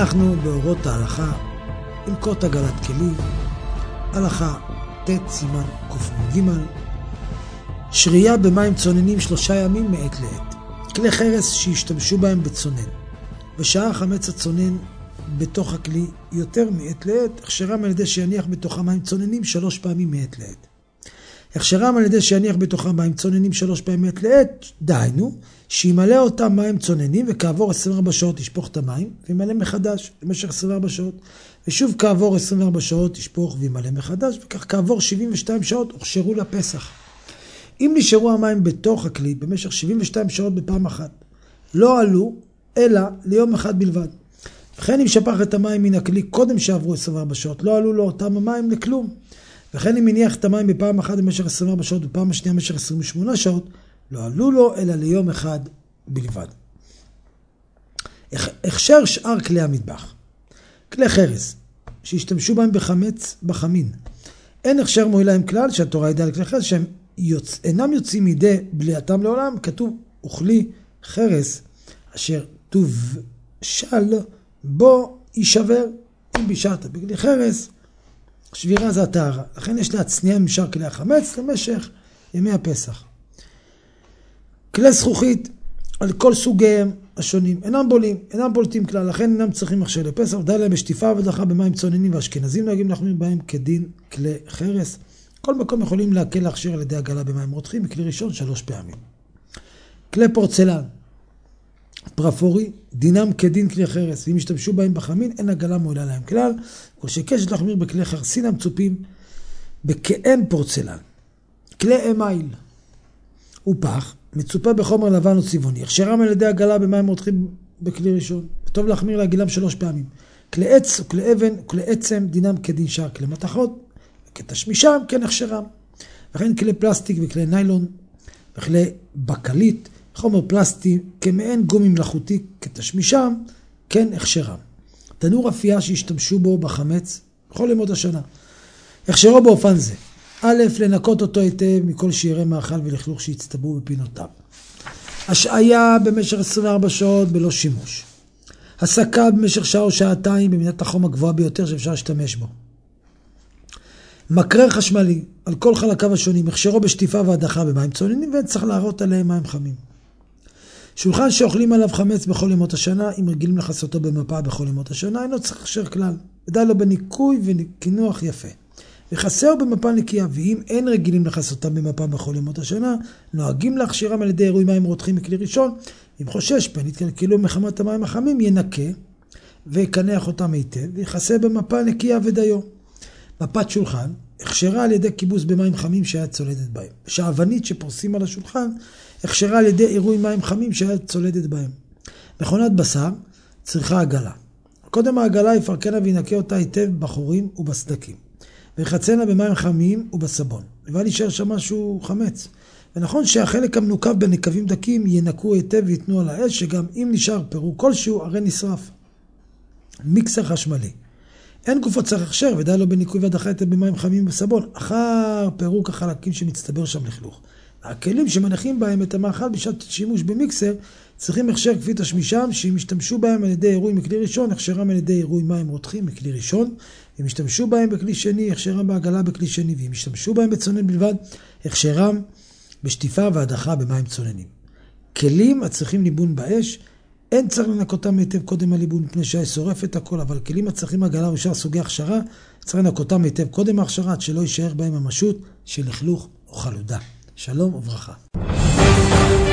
אנחנו באורות ההלכה, הלכות עגלת כלים, הלכה ט' סימן ק"ג, שרייה במים צוננים 3 ימים מעת לעת. כלי חרס שישתמשו בהם בצונן, ושעה חמץ הצונן בתוך הכלי יותר מעת לעת, הכשרם על ידי שיניח בתוכם מים צוננים 3 פעמים מעת לעת. הכשרם על ידי שיניח בתוכם מים צוננים 3 פעמים מעת לעת, דהיינו, שימלא אותם מים צוננים וכעבור 24 שעות ישפוך את המים וימלא מחדש במשך 24 שעות. ושוב כעבור 24 שעות ישפוך וימלא מחדש, וכך כעבור 72 שעות הוכשרו לפסח. אם נשארו המים בתוך הכלי במשך 72 שעות בפעם אחת, לא עלו אלא ליום אחד בלבד. וכן אם שפך את המים מן הכלי קודם שעברו 24 שעות, לא עלו לו אותם המים לכלום. וכן אם הניח את המים בפעם אחת במשך 24 שעות ובפעם השנייה במשך 28 שעות, לא עלו לו אלא ליום אחד בלבד. הכשר שאר כלי המטבח. כלי חרס שהשתמשו בהם בחמץ בחמין. אין הכשר מועיל להם כלל, שהתורה ידעה על כלי חרס שהם אינם יוצאים מידי בליעתם לעולם. כתוב וכלי חרס אשר טוב של בו יישבר. אם בישרת בכלי חרס, שבירה זה הטהרה. לכן יש להצניע משאר כלי החמץ למשך ימי הפסח. כלי זכוכית על כל סוגיהם השונים אינם בולטים כלל, לכן אינם צריכים הכשר לפסח. די להם בשטיפה ודחה במים צוננים, ואשכנזים נוהגים להחמיר בהם כדין כלי חרס. כל מקום יכולים להקל להכשיר על ידי הגלה במים רותחים, מכלי ראשון 3 פעמים. כלי פורצלן פרפורי דינם כדין כלי חרס, ואם ישתמשו בהם בחמין אין הגלה מועילה להם כלל. כל שקשת להחמיר בכלי חרסין המצופים בכאין פורצלן. כלי אמייל ופח מצופה בחומר לבן או צבעוני, הכשרם על ידי הגלה במים רותחים בכלי ראשון, וטוב להחמיר להגילם 3 פעמים. כלי עץ וכלי אבן וכלי עצם דינם כדין שאר כלי מתכות, וכתשמישם כן הכשרם. וכן כלי פלסטיק וכלי ניילון וכלי בקלית, חומר פלסטי כמעין גומי מלאכותי, כתשמישם כן הכשרם. תנור אפייה שהשתמשו בו בחמץ בכל ימות השנה, הכשרו באופן זה: א', לנקות אותו היטב מכל שירי מאכל ולכלוך שהצטברו בפינותיו. השעיה במשך 24 שעות בלא שימוש. הסקה במשך שעה או שעתיים במידת החום הגבוהה ביותר שאפשר להשתמש בו. מקרר חשמלי על כל חלקיו השונים, הכשרו בשטיפה והדחה במים צוננים, וצריך להראות עליהם מים חמים. שולחן שאוכלים עליו חמץ בכל ימות השנה, אם רגילים לחסותו במפה בכל ימות השנה, אינו צריך הכשר כלל. ודאי לו בניקוי וקינוח יפה. וחסר במפה נקייה, ואם אין רגילים לחסותם במפה בכל ימות השנה, נוהגים להכשירם על ידי עירוי מים רותחים מכלי ראשון. אם חושש פן יתקלקלו מחמת המים החמים, ינקה ויקנח אותם היטב, ויחסר במפה נקייה ודיו. מפת שולחן הכשרה על ידי כיבוס במים חמים שהיה צולדת בהם. שעוונית שפורסים על השולחן הכשרה על ידי עירוי מים חמים שהיה צולדת בהם. מכונת בשר צריכה עגלה. קודם העגלה יפרקנה וינקה אותה היטב בחורים ובסדקים, וחצנה במים חמים ובסבון, אבל יישאר שם משהו חמץ. ונכון שהחלק המנוקב בנקבים דקים ינקו היטב ויתנו על האש, שגם אם נשאר פירוק כלשהו הרי נשרף. מיקסר חשמלי אין גופו צריך הכשר, ודאי לו בניקוי והדחה היטב במים חמים ובסבון אחר פירוק החלקים שמצטבר שם לכלוך. הכלים שמנחים בהם את המאכל בשעת שימוש במיקסר צריכים הכשר כפי תשמישם, שאם ישתמשו בהם על ידי עירוי מכלי ראשון, הכשרם על ידי עירוי מים רותחים מכלי ראשון. אם ישתמשו בהם בכלי שני, הכשרם בעגלה בכלי שני. ואם ישתמשו בהם בצונן בלבד, הכשרם בשטיפה והדחה במים צוננים. כלים הצריכים ליבון באש, אין צריך לנקותם היטב קודם הליבון, מפני שהאש שורפת הכל, אבל כלים הצריכים עגלה ושאר סוגי הכשרה, צריך לנקותם היטב קודם ההכשרה, עד שלא יישאר בהם המשות של לכלוך או חלודה. שלום וברכה.